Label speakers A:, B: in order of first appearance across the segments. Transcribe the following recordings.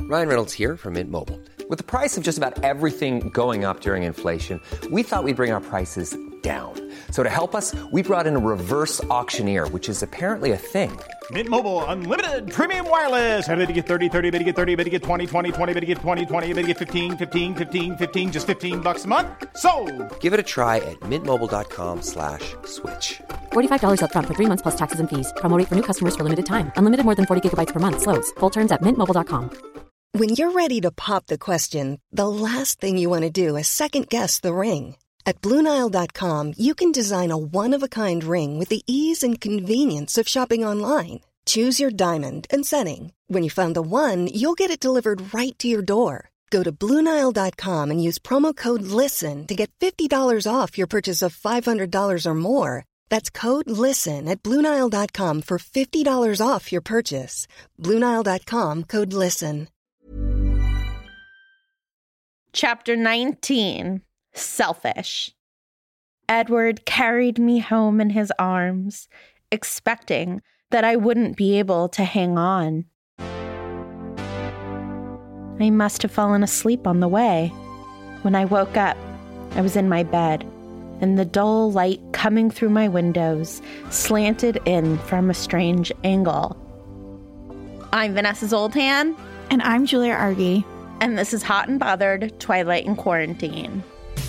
A: Ryan Reynolds here from Mint Mobile. With the price of just about everything going up during inflation, we thought we'd bring our prices down. So to help us, we brought in a reverse auctioneer, which is apparently a thing.
B: Mint Mobile Unlimited Premium Wireless. How to get 30, 30, bit to get 30, bit to get 20, 20, 20, bit to get 20, 20, bit to get 15, 15, 15, 15, just $15 a month? Sold!
A: Give it a try at mintmobile.com/switch.
C: $45 up front for 3 months plus taxes and fees. Promo rate for new customers for limited time. Unlimited more than 40 gigabytes per month. Slows full terms at mintmobile.com.
D: When you're ready to pop the question, the last thing you want to do is second-guess the ring. At BlueNile.com, you can design a one-of-a-kind ring with the ease and convenience of shopping online. Choose your diamond and setting. When you find the one, you'll get it delivered right to your door. Go to BlueNile.com and use promo code LISTEN to get $50 off your purchase of $500 or more. That's code LISTEN at BlueNile.com for $50 off your purchase. BlueNile.com, code LISTEN.
E: Chapter 19, Selfish. Edward carried me home in his arms, expecting that I wouldn't be able to hang on. I must have fallen asleep on the way. When I woke up, I was in my bed, and the dull light coming through my windows slanted in from a strange angle. I'm Vanessa Zoltan.
F: And I'm Julia Argy.
E: And this is Hot and Bothered, Twilight in Quarantine.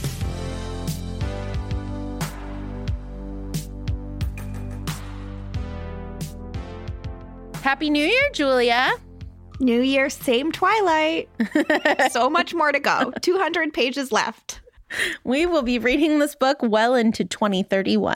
E: Happy New Year, Julia.
F: New Year, same Twilight. So much more to go. 200 pages left.
E: We will be reading this book well into 2031.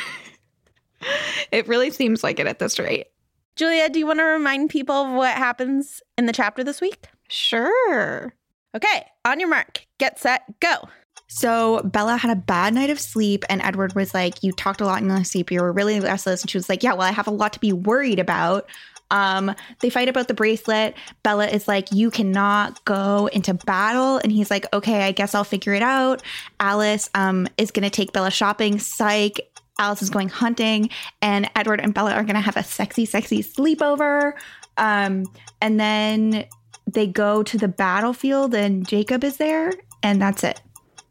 F: It really seems like it at this rate.
E: Julia, do you want to remind people of what happens in the chapter this week?
F: Sure.
E: Okay, on your mark, get set, go.
F: So Bella had a bad night of sleep, and Edward was like, you talked a lot in your sleep. You were really restless. And she was like, yeah, well, I have a lot to be worried about. They fight about the bracelet. Bella is like, you cannot go into battle. And he's like, okay, I guess I'll figure it out. Alice is going to take Bella shopping. Psych. Alice is going hunting. And Edward and Bella are going to have a sexy, sexy sleepover. And then they go to the battlefield and Jacob is there. And that's it.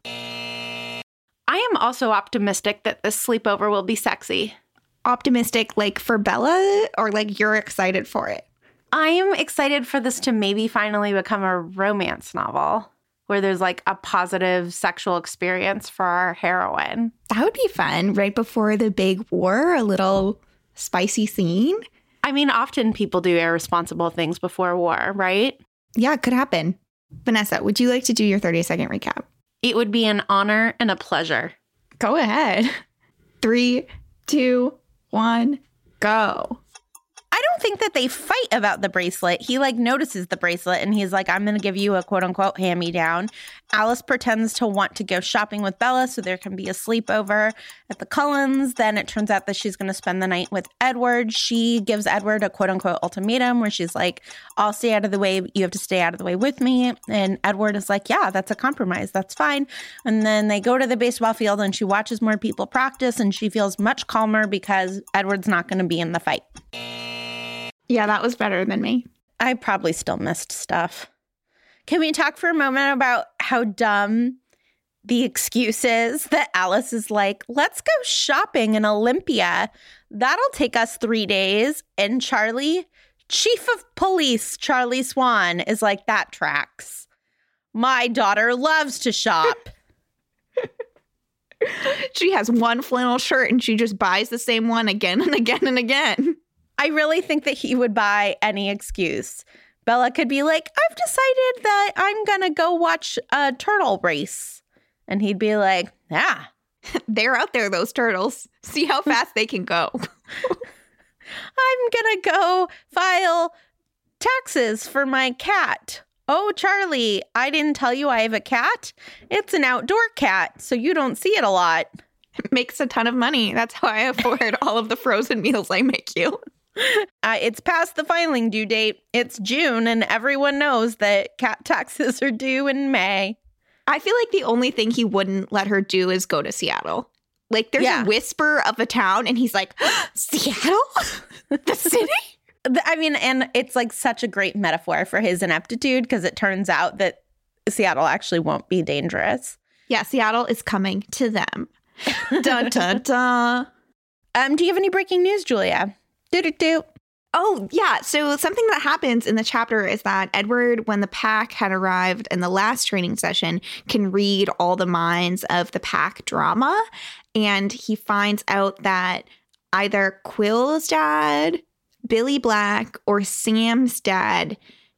E: I am also optimistic that this sleepover will be sexy.
F: Optimistic, like for Bella, or like you're excited for it?
E: I am excited for this to maybe finally become a romance novel where there's like a positive sexual experience for our heroine.
F: That would be fun. Right before the big war, a little spicy scene.
E: I mean, often people do irresponsible things before war, right?
F: Yeah, it could happen. Vanessa, would you like to do your 30-second recap?
E: It would be an honor and a pleasure.
F: Go ahead. 3, 2, 1, go.
E: I don't think that they fight about the bracelet. He like notices the bracelet and he's like, I'm going to give you a quote unquote hand-me-down. Alice pretends to want to go shopping with Bella so there can be a sleepover at the Cullens. Then it turns out that she's going to spend the night with Edward. She gives Edward a quote unquote ultimatum where she's like, I'll stay out of the way. You have to stay out of the way with me. And Edward is like, yeah, that's a compromise. That's fine. And then they go to the baseball field and she watches more people practice and she feels much calmer because Edward's not going to be in the fight.
F: Yeah, that was better than me.
E: I probably still missed stuff. Can we talk for a moment about how dumb the excuse is that Alice is like, let's go shopping in Olympia. That'll take us 3 days. And Charlie, Chief of Police Charlie Swan, is like, that tracks. My daughter loves to shop.
F: She has one flannel shirt and she just buys the same one again and again and again.
E: I really think that he would buy any excuse. Bella could be like, I've decided that I'm going to go watch a turtle race. And he'd be like, ah.
F: They're out there, those turtles. See how fast they can go.
E: I'm going to go file taxes for my cat. Oh, Charlie, I didn't tell you I have a cat. It's an outdoor cat, so you don't see it a lot.
F: It makes a ton of money. That's how I afford all of the frozen meals I make you.
E: It's past the filing due date. It's June, and everyone knows that cat taxes are due in May.
F: I feel like the only thing he wouldn't let her do is go to Seattle. Like, there's a whisper of a town, and he's like, Seattle? The city?
E: I mean, and it's like such a great metaphor for his ineptitude because it turns out that Seattle actually won't be dangerous.
F: Yeah, Seattle is coming to them. Dun, dun, dun.
E: Do you have any breaking news, Julia? Do.
F: Oh, yeah. So something that happens in the chapter is that Edward, when the pack had arrived in the last training session, can read all the minds of the pack drama. And he finds out that either Quill's dad, Billy Black, or Sam's dad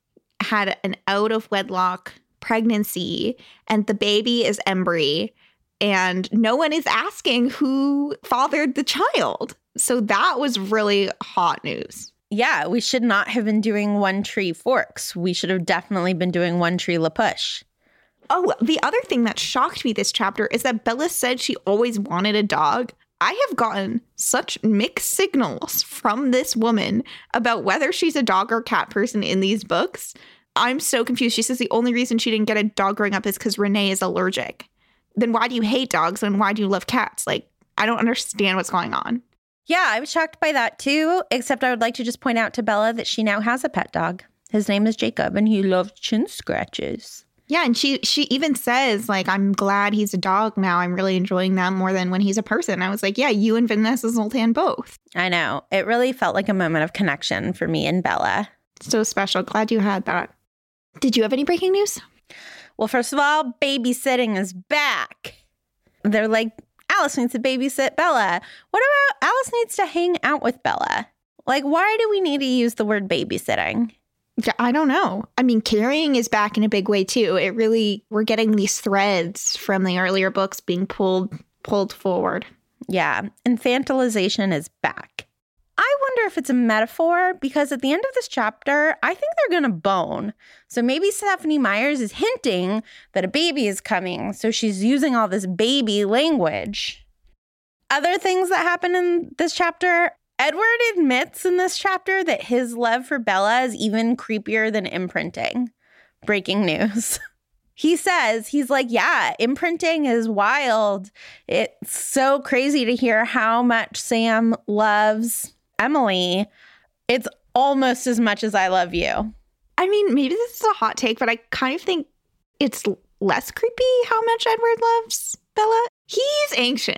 F: had an out-of-wedlock pregnancy, and the baby is Embry, and no one is asking who fathered the child. So that was really hot news.
E: Yeah, we should not have been doing One Tree Forks. We should have definitely been doing One Tree La Push.
F: Oh, the other thing that shocked me this chapter is that Bella said she always wanted a dog. I have gotten such mixed signals from this woman about whether she's a dog or cat person in these books. I'm so confused. She says the only reason she didn't get a dog growing up is because Renee is allergic. Then why do you hate dogs and why do you love cats? Like, I don't understand what's going on.
E: Yeah, I was shocked by that too, except I would like to just point out to Bella that she now has a pet dog. His name is Jacob, and he loves chin scratches.
F: Yeah, and she even says, like, I'm glad he's a dog now. I'm really enjoying that more than when he's a person. I was like, yeah, you and Vanessa Zoltan both.
E: I know. It really felt like a moment of connection for me and Bella.
F: So special. Glad you had that. Did you have any breaking news?
E: Well, first of all, babysitting is back. They're like, Alice needs to babysit Bella. What about Alice needs to hang out with Bella? Like, why do we need to use the word babysitting?
F: Yeah, I don't know. I mean, carrying is back in a big way, too. We're getting these threads from the earlier books being pulled forward.
E: Yeah, infantilization is back. I wonder if it's a metaphor because at the end of this chapter, I think they're going to bone. So maybe Stephenie Meyers is hinting that a baby is coming. So she's using all this baby language. Other things that happen in this chapter, Edward admits in this chapter that his love for Bella is even creepier than imprinting. Breaking news. He says, he's like, yeah, imprinting is wild. It's so crazy to hear how much Sam loves Emily. It's almost as much as I love you.
F: I mean, maybe this is a hot take, but I kind of think it's less creepy how much Edward loves Bella. He's ancient,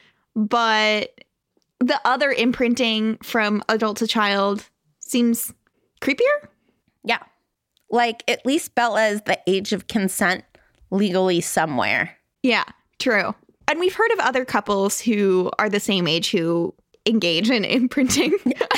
F: but the other imprinting from adult to child seems creepier.
E: Yeah. Like, at least Bella is the age of consent legally somewhere.
F: Yeah, true. And we've heard of other couples who are the same age who engage in imprinting.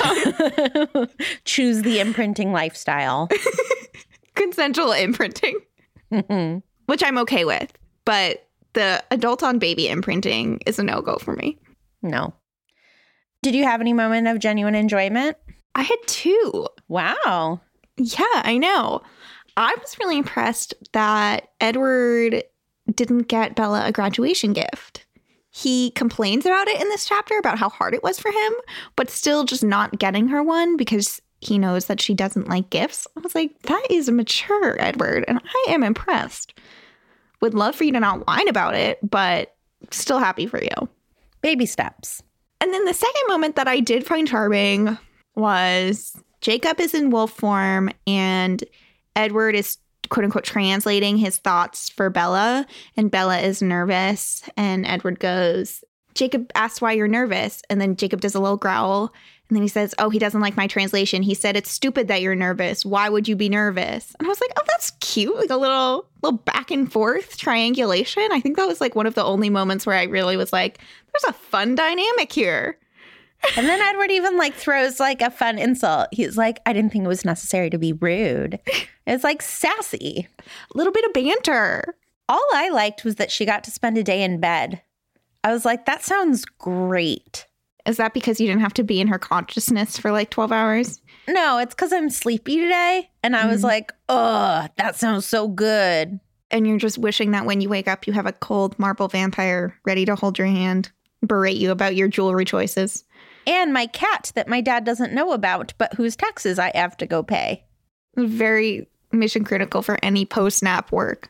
E: Choose the imprinting lifestyle.
F: Consensual imprinting. Which I'm okay with. But the adult on baby imprinting is a no-go for me.
E: No. Did you have any moment of genuine enjoyment?
F: I had two.
E: Wow.
F: Yeah, I know. I was really impressed that Edward didn't get Bella a graduation gift. He complains about it in this chapter about how hard it was for him, but still just not getting her one because he knows that she doesn't like gifts. I was like, that is mature, Edward, and I am impressed. Would love for you to not whine about it, but still happy for you.
E: Baby steps.
F: And then the second moment that I did find charming was Jacob is in wolf form and Edward is quote unquote translating his thoughts for Bella, and Bella is nervous and Edward goes, Jacob asks why you're nervous, and then Jacob does a little growl and then he says, oh, he doesn't like my translation. He said it's stupid that you're nervous. Why would you be nervous? And I was like, oh, that's cute. Like a little back and forth triangulation. I think that was like one of the only moments where I really was like, there's a fun dynamic here.
E: And then Edward even like throws like a fun insult. He's like, I didn't think it was necessary to be rude. It's like sassy.
F: A little bit of banter.
E: All I liked was that she got to spend a day in bed. I was like, that sounds great.
F: Is that because you didn't have to be in her consciousness for like 12 hours?
E: No, it's because I'm sleepy today. And I was like, oh, that sounds so good.
F: And you're just wishing that when you wake up, you have a cold marble vampire ready to hold your hand, berate you about your jewelry choices.
E: And my cat that my dad doesn't know about, but whose taxes I have to go pay.
F: Very mission critical for any post-nap work.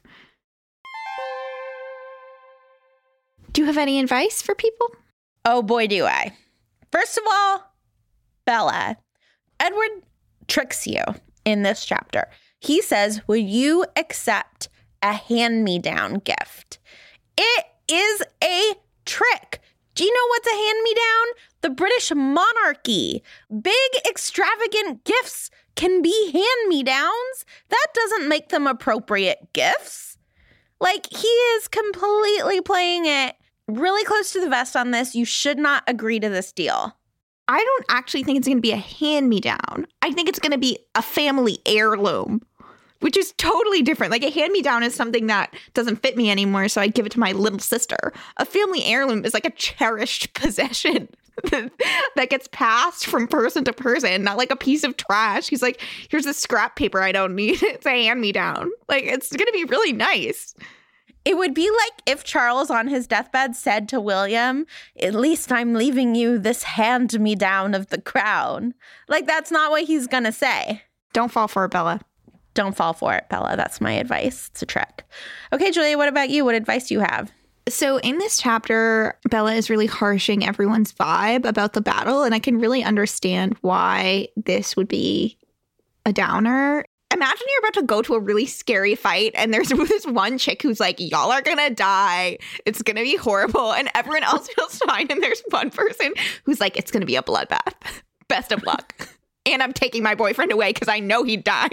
F: Do you have any advice for people?
E: Oh, boy, do I. First of all, Bella. Edward tricks you in this chapter. He says, will you accept a hand-me-down gift? It is a trick. Do you know what's a hand-me-down? The British monarchy. Big, extravagant gifts can be hand-me-downs. That doesn't make them appropriate gifts. Like, he is completely playing it really close to the vest on this. You should not agree to this deal.
F: I don't actually think it's going to be a hand-me-down. I think it's going to be a family heirloom, which is totally different. Like, a hand-me-down is something that doesn't fit me anymore, so I give it to my little sister. A family heirloom is like a cherished possession that gets passed from person to person, not like a piece of trash. He's like, here's this scrap paper I don't need. It's a hand-me-down. Like, it's going to be really nice.
E: It would be like if Charles on his deathbed said to William, at least I'm leaving you this hand-me-down of the crown. Like, that's not what he's going to say.
F: Don't fall for it, Bella.
E: Don't fall for it, Bella. That's my advice. It's a trick. Okay, Julia, what about you? What advice do you have?
F: So in this chapter, Bella is really harshing everyone's vibe about the battle, and I can really understand why this would be a downer. Imagine you're about to go to a really scary fight, and there's this one chick who's like, y'all are gonna die. It's gonna be horrible. And everyone else feels fine. And there's one person who's like, it's gonna be a bloodbath. Best of luck. And I'm taking my boyfriend away because I know he'd die.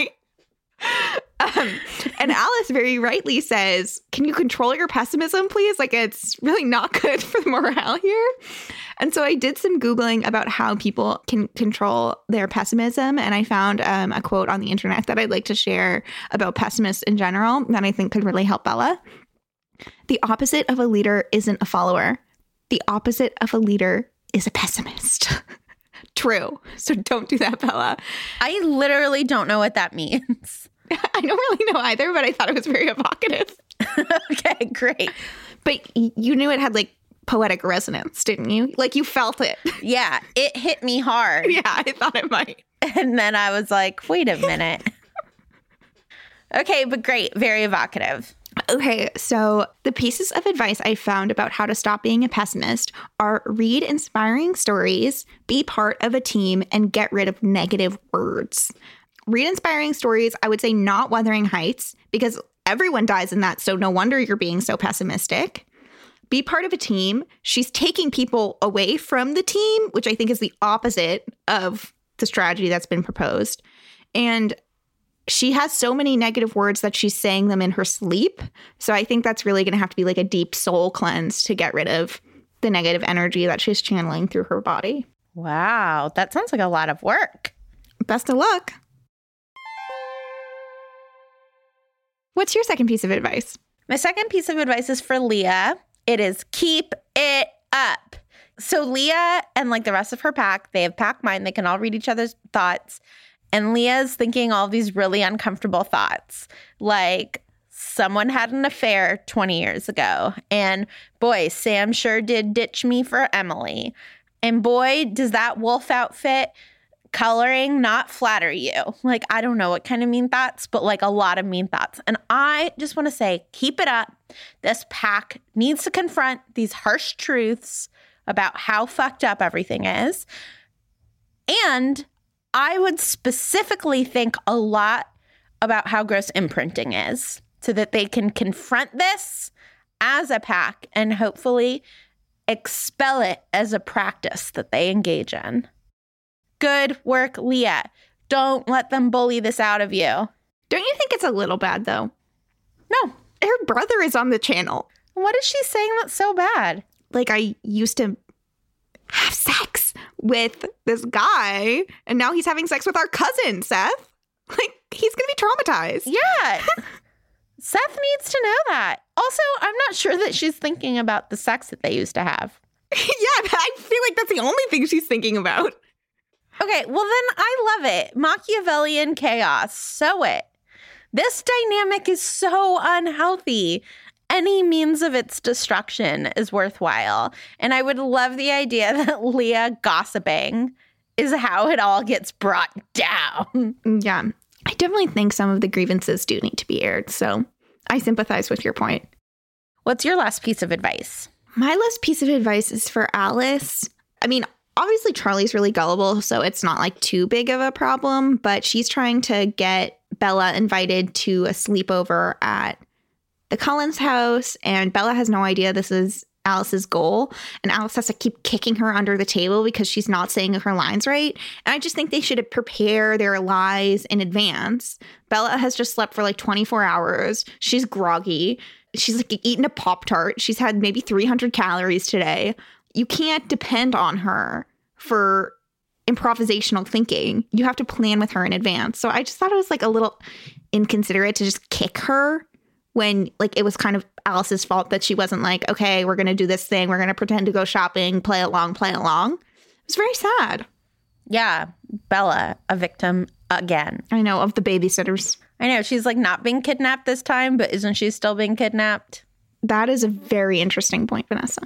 F: And Alice very rightly says, can you control your pessimism, please? Like, it's really not good for the morale here. And so I did some Googling about how people can control their pessimism. And I found a quote on the internet that I'd like to share about pessimists in general that I think could really help Bella. The opposite of a leader isn't a follower. The opposite of a leader is a pessimist. True. So don't do that, Bella.
E: I literally don't know what that means.
F: I don't really know either, but I thought it was very evocative.
E: Okay, great.
F: But you knew it had like poetic resonance, didn't you? Like, you felt it.
E: Yeah, it hit me hard.
F: Yeah, I thought it might.
E: And then I was like, wait a minute. Okay, but great. Very evocative.
F: Okay, so the pieces of advice I found about how to stop being a pessimist are read inspiring stories, be part of a team, and get rid of negative words. Read inspiring stories, I would say not Wuthering Heights, because everyone dies in that, so no wonder you're being so pessimistic. Be part of a team. She's taking people away from the team, which I think is the opposite of the strategy that's been proposed. And she has so many negative words that she's saying them in her sleep. So I think that's really going to have to be like a deep soul cleanse to get rid of the negative energy that she's channeling through her body.
E: Wow, that sounds like a lot of work.
F: Best of luck. What's your second piece of advice?
E: My second piece of advice is for Leah. It is keep it up. So Leah and like the rest of her pack, they have pack mind. They can all read each other's thoughts. And Leah's thinking all these really uncomfortable thoughts, like someone had an affair 20 years ago. And boy, Sam sure did ditch me for Emily. And boy, does that wolf outfit coloring not flatter you. Like, I don't know what kind of mean thoughts, but like a lot of mean thoughts. And I just want to say, keep it up. This pack needs to confront these harsh truths about how fucked up everything is. And I would specifically think a lot about how gross imprinting is so that they can confront this as a pack and hopefully expel it as a practice that they engage in. Good work, Leah. Don't let them bully this out of you.
F: Don't you think it's a little bad, though?
E: No.
F: Her brother is on the channel.
E: What is she saying that's so bad?
F: Like, I used to have sex with this guy, and now he's having sex with our cousin, Seth. Like, he's going to be traumatized.
E: Yeah. Seth needs to know that. Also, I'm not sure that she's thinking about the sex that they used to have.
F: Yeah, but I feel like that's the only thing she's thinking about.
E: Okay, well then I love it. Machiavellian chaos. Sow it. This dynamic is so unhealthy. Any means of its destruction is worthwhile. And I would love the idea that Leah gossiping is how it all gets brought down.
F: Yeah, I definitely think some of the grievances do need to be aired. So I sympathize with your point.
E: What's your last piece of advice?
F: My last piece of advice is for Alice. I mean, Obviously, Charlie's really gullible, so it's not like too big of a problem, but she's trying to get Bella invited to a sleepover at the Cullens house, and Bella has no idea this is Alice's goal, and Alice has to keep kicking her under the table because she's not saying her lines right. And I just think they should prepare their lies in advance. Bella has just slept for like 24 hours. She's groggy. She's like eaten a Pop-Tart. She's had maybe 300 calories today. You can't depend on her for improvisational thinking. You have to plan with her in advance. So I just thought it was like a little inconsiderate to just kick her when like it was kind of Alice's fault that she wasn't like, okay, we're going to do this thing. We're going to pretend to go shopping, play along. It was very sad.
E: Yeah. Bella, a victim again.
F: I know, of the babysitters.
E: I know. She's like not being kidnapped this time, but isn't she still being kidnapped?
F: That is a very interesting point, Vanessa.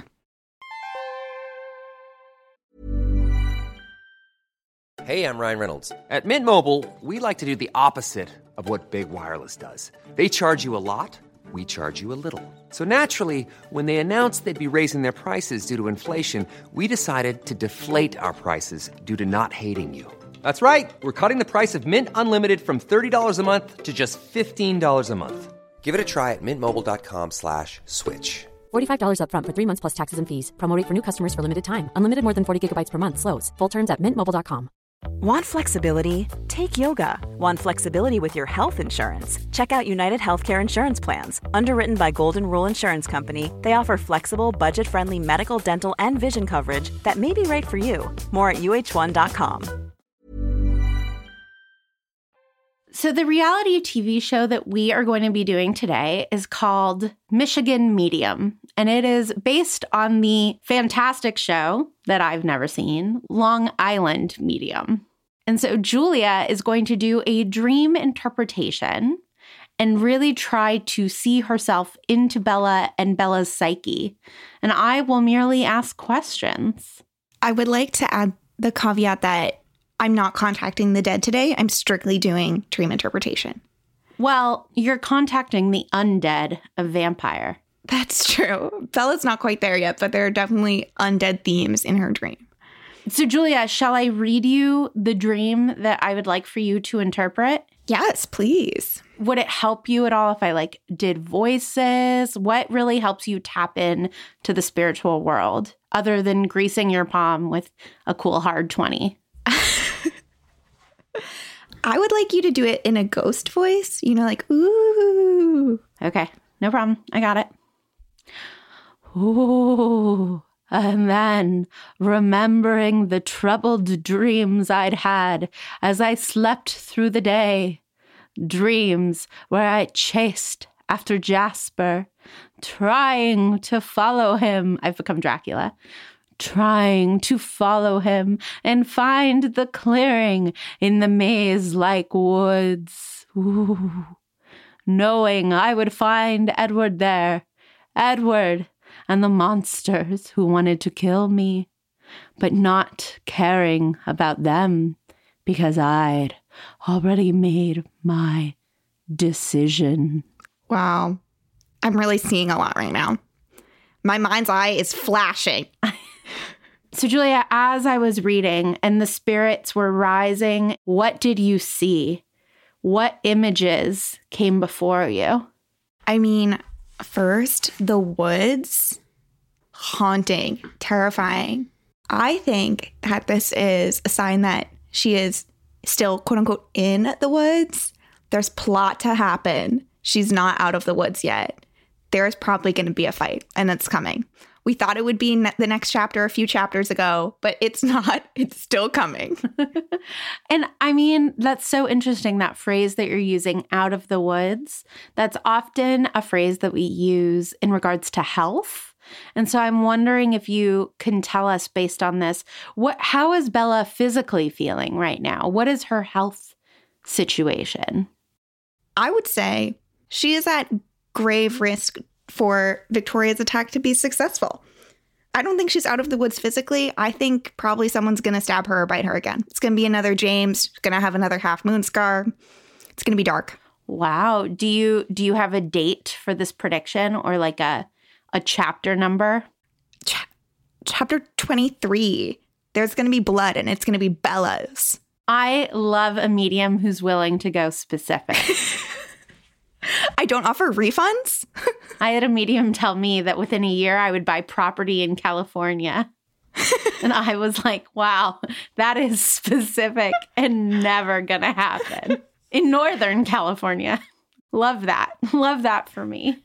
A: Hey, I'm Ryan Reynolds. At Mint Mobile, we like to do the opposite of what Big Wireless does. They charge you a lot, we charge you a little. So naturally, when they announced they'd be raising their prices due to inflation, we decided to deflate our prices due to not hating you. That's right. We're cutting the price of Mint Unlimited from $30 a month to just $15 a month. Give it a try at mintmobile.com/switch.
C: $45 up front for 3 months plus taxes and fees. Promo rate for new customers for limited time. Unlimited more than 40 gigabytes per month. Slows full terms at mintmobile.com.
G: Want flexibility? Take yoga. Want flexibility with your health insurance? Check out United Healthcare Insurance Plans. Underwritten by Golden Rule Insurance Company, they offer flexible, budget-friendly medical, dental, and vision coverage that may be right for you. More at uh1.com.
E: So the reality TV show that we are going to be doing today is called Michigan Medium, and it is based on the fantastic show that I've never seen, Long Island Medium. And so Julia is going to do a dream interpretation and really try to see herself into Bella and Bella's psyche. And I will merely ask questions.
F: I would like to add the caveat that I'm not contacting the dead today. I'm strictly doing dream interpretation.
E: Well, you're contacting the undead, a vampire.
F: That's true. Bella's not quite there yet, but there are definitely undead themes in her dream.
E: So, Julia, shall I read you the dream that I would like for you to interpret?
F: Yes, please.
E: Would it help you at all if I did voices? What really helps you tap in to the spiritual world other than greasing your palm with a cool hard 20?
F: I would like you to do it in a ghost voice, ooh.
E: Okay, no problem. I got it. Ooh, and then remembering the troubled dreams I'd had as I slept through the day. Dreams where I chased after Jasper, trying to follow him. I've become Dracula. Trying to follow him and find the clearing in the maze-like woods. Ooh. Knowing I would find Edward there. Edward and the monsters who wanted to kill me, but not caring about them because I'd already made my decision.
F: Wow. I'm really seeing a lot right now. My mind's eye is flashing.
E: So, Julia, as I was reading and the spirits were rising, what did you see? What images came before you?
F: I mean, first, the woods, haunting, terrifying. I think that this is a sign that she is still, quote unquote, in the woods. There's plot to happen. She's not out of the woods yet. There's probably going to be a fight, and it's coming. We thought it would be in the next chapter a few chapters ago, but it's not. It's still coming.
E: And I mean, that's so interesting, that phrase that you're using, out of the woods. That's often a phrase that we use in regards to health. And so I'm wondering if you can tell us based on this, how is Bella physically feeling right now? What is her health situation?
F: I would say she is at grave risk for Victoria's attack to be successful. I don't think she's out of the woods physically. I think probably someone's going to stab her or bite her again. It's going to be another James, going to have another half moon scar. It's going to be dark.
E: Wow. Do you have a date for this prediction or a chapter number?
F: Chapter 23. There's going to be blood, and it's going to be Bella's.
E: I love a medium who's willing to go specific.
F: I don't offer refunds.
E: I had a medium tell me that within a year I would buy property in California. And I was like, wow, that is specific and never going to happen. In Northern California. Love that. Love that for me.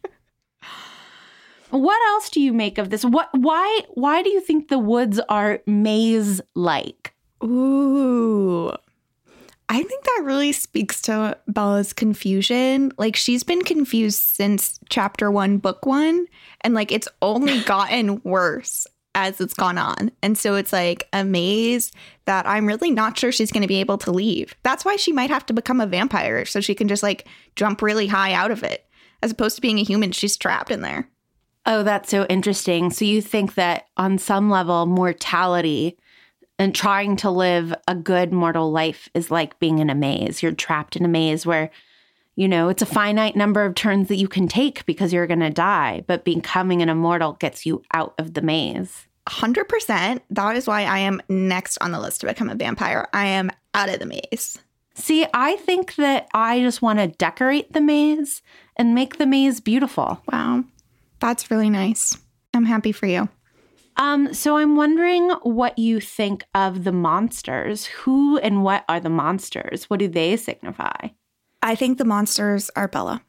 E: What else do you make of this? Why do you think the woods are maze-like?
F: Ooh. I think that really speaks to Bella's confusion. Like, she's been confused since chapter 1, book 1. And, like, it's only gotten worse as it's gone on. And so it's, like, a maze that I'm really not sure she's going to be able to leave. That's why she might have to become a vampire, so she can just, like, jump really high out of it. As opposed to being a human, she's trapped in there.
E: Oh, that's so interesting. So you think that on some level, mortality and trying to live a good mortal life is like being in a maze. You're trapped in a maze where, you know, it's a finite number of turns that you can take because you're going to die. But becoming an immortal gets you out of the maze.
F: 100%. That is why I am next on the list to become a vampire. I am out of the maze.
E: See, I think that I just want to decorate the maze and make the maze beautiful.
F: Wow. That's really nice. I'm happy for you.
E: So I'm wondering what you think of the monsters. Who and what are the monsters? What do they signify?
F: I think the monsters are Bella.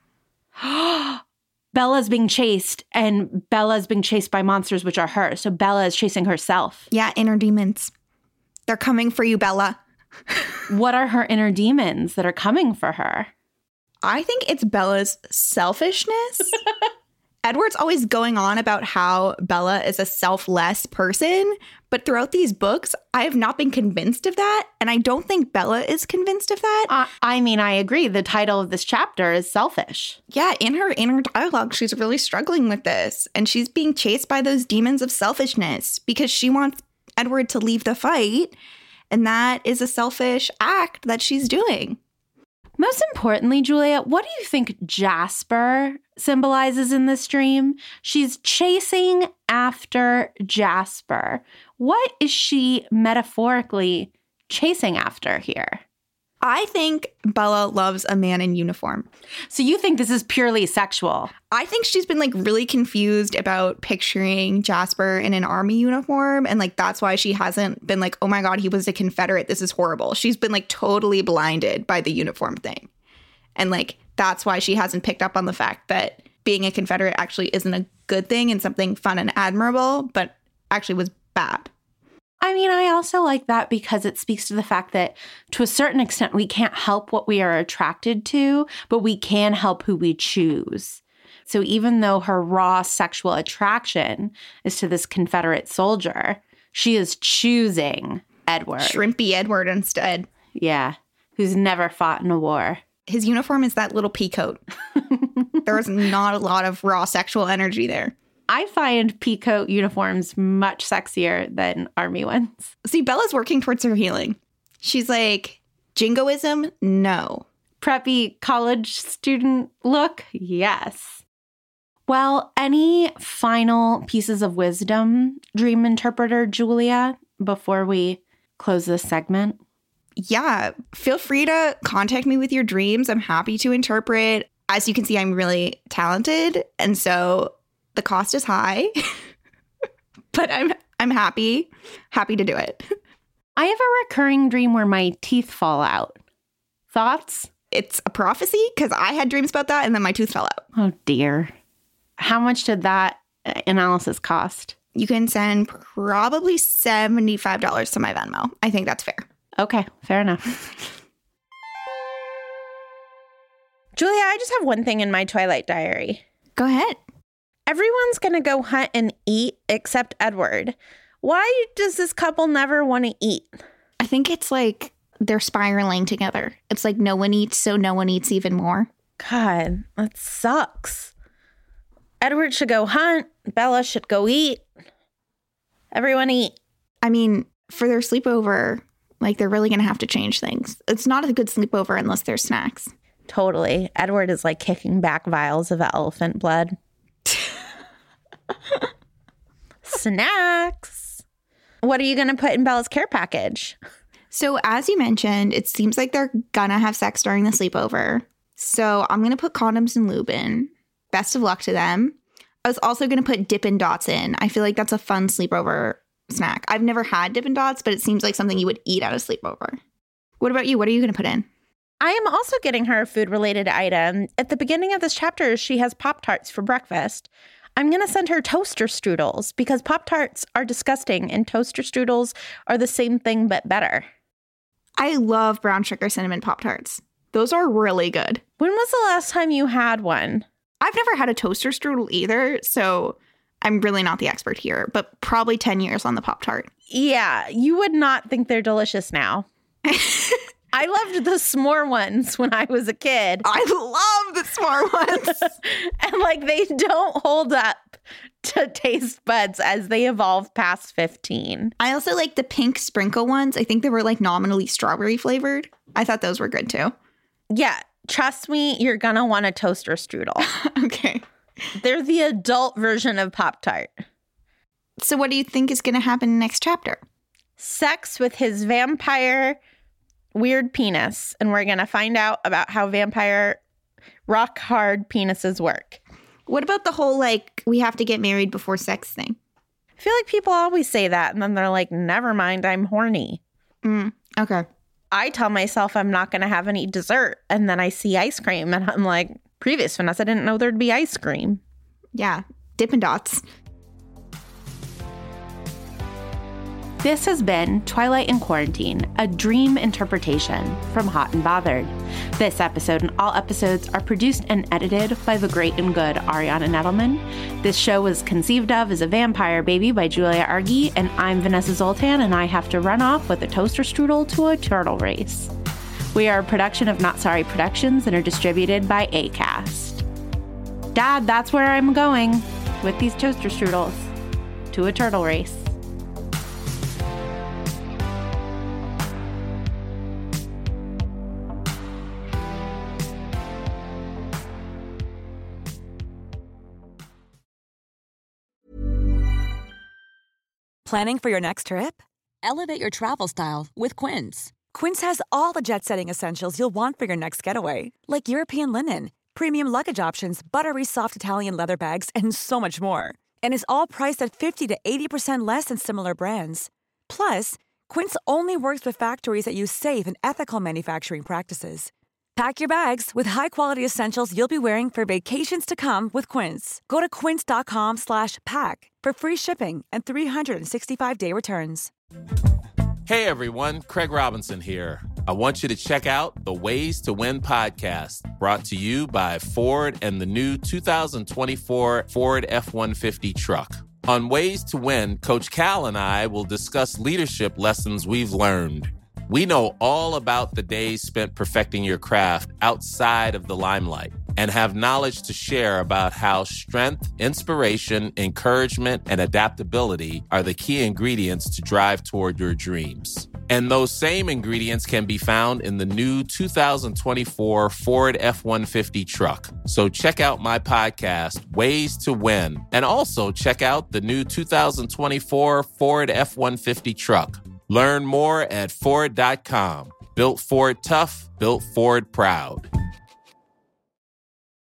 E: Bella's being chased, and Bella's being chased by monsters, which are her. So Bella is chasing herself.
F: Yeah, inner demons. They're coming for you, Bella.
E: What are her inner demons that are coming for her?
F: I think it's Bella's selfishness. Edward's always going on about how Bella is a selfless person, but throughout these books, I have not been convinced of that, and I don't think Bella is convinced of that.
E: I mean, I agree. The title of this chapter is selfish.
F: Yeah, in her inner dialogue, she's really struggling with this, and she's being chased by those demons of selfishness because she wants Edward to leave the fight, and that is a selfish act that she's doing.
E: Most importantly, Julia, what do you think Jasper symbolizes in this dream? She's chasing after Jasper. What is she metaphorically chasing after here?
F: I think Bella loves a man in uniform.
E: So you think this is purely sexual?
F: I think she's been like really confused about picturing Jasper in an army uniform. And like, that's why she hasn't been like, oh my God, he was a Confederate. This is horrible. She's been like totally blinded by the uniform thing. And like, that's why she hasn't picked up on the fact that being a Confederate actually isn't a good thing and something fun and admirable, but actually was bad.
E: I mean, I also like that because it speaks to the fact that to a certain extent, we can't help what we are attracted to, but we can help who we choose. So even though her raw sexual attraction is to this Confederate soldier, she is choosing Edward.
F: Shrimpy Edward instead.
E: Yeah, who's never fought in a war.
F: His uniform is that little pea coat. There's not a lot of raw sexual energy there.
E: I find peacoat uniforms much sexier than army ones.
F: See, Bella's working towards her healing. She's like, jingoism? No.
E: Preppy college student look? Yes. Well, any final pieces of wisdom, dream interpreter Julia, before we close this segment?
F: Yeah, feel free to contact me with your dreams. I'm happy to interpret. As you can see, I'm really talented. And so the cost is high, but I'm happy to do it.
E: I have a recurring dream where my teeth fall out. Thoughts?
F: It's a prophecy because I had dreams about that and then my tooth fell out.
E: Oh, dear. How much did that analysis cost?
F: You can send probably $75 to my Venmo. I think that's fair.
E: Okay, fair enough.
H: Julia, I just have one thing in my Twilight diary.
F: Go ahead.
H: Everyone's going to go hunt and eat except Edward. Why does this couple never want to eat?
F: I think it's like they're spiraling together. It's like no one eats, so no one eats even more.
H: God, that sucks. Edward should go hunt. Bella should go eat. Everyone eat.
F: I mean, for their sleepover, like they're really going to have to change things. It's not a good sleepover unless there's snacks.
H: Totally. Edward is like kicking back vials of elephant blood. Snacks.
E: What are you going to put in Bella's care package?
F: So as you mentioned, it seems like they're gonna have sex during the sleepover. So I'm going to put condoms and lube in. Best of luck to them. I was also going to put Dippin' Dots in. I feel like that's a fun sleepover snack. I've never had Dippin' Dots, but it seems like something you would eat at a sleepover. What about you? What are you going to put in?
E: I am also getting her a food-related item. At the beginning of this chapter, she has Pop-Tarts for breakfast. I'm going to send her toaster strudels because Pop-Tarts are disgusting and toaster strudels are the same thing but better.
F: I love brown sugar cinnamon Pop-Tarts. Those are really good.
E: When was the last time you had one?
F: I've never had a toaster strudel either, so I'm really not the expert here, but probably 10 years on the Pop-Tart.
E: Yeah, you would not think they're delicious now. I loved the s'more ones when I was a kid.
F: I love the s'more ones.
E: And like they don't hold up to taste buds as they evolve past 15.
F: I also like the pink sprinkle ones. I think they were like nominally strawberry flavored. I thought those were good too.
E: Yeah, trust me, you're going to want a toaster strudel.
F: Okay.
E: They're the adult version of Pop-Tart.
F: So what do you think is going to happen next chapter?
E: Sex with his vampire weird penis. And we're going to find out about how vampire rock hard penises work.
F: What about the whole like we have to get married before sex thing?
E: I feel like people always say that. And then they're like, never mind, I'm horny.
F: Okay.
E: I tell myself I'm not going to have any dessert. And then I see ice cream. And I'm like, previous Vanessa didn't know there'd be ice cream.
F: Yeah. Dippin' Dots.
E: This has been Twilight in Quarantine, a dream interpretation from Hot and Bothered. This episode and all episodes are produced and edited by the great and good Ariana Nettleman. This show was conceived of as a vampire baby by Julia Argy, and I'm Vanessa Zoltan, and I have to run off with a toaster strudel to a turtle race. We are a production of Not Sorry Productions and are distributed by Acast. Dad, that's where I'm going with these toaster strudels, to a turtle race.
G: Planning for your next trip?
I: Elevate your travel style with Quince.
G: Quince has all the jet-setting essentials you'll want for your next getaway, like European linen, premium luggage options, buttery soft Italian leather bags, and so much more. And is all priced at 50 to 80% less than similar brands. Plus, Quince only works with factories that use safe and ethical manufacturing practices. Pack your bags with high-quality essentials you'll be wearing for vacations to come with Quince. Go to quince.com/pack for free shipping and 365-day returns.
J: Hey everyone, Craig Robinson here. I want you to check out the Ways to Win podcast, brought to you by Ford and the new 2024 Ford F-150 truck. On Ways to Win, Coach Cal and I will discuss leadership lessons we've learned. We know all about the days spent perfecting your craft outside of the limelight and have knowledge to share about how strength, inspiration, encouragement, and adaptability are the key ingredients to drive toward your dreams. And those same ingredients can be found in the new 2024 Ford F-150 truck. So check out my podcast, Ways to Win, and also check out the new 2024 Ford F-150 truck. Learn more at Ford.com. Built Ford tough, built Ford proud.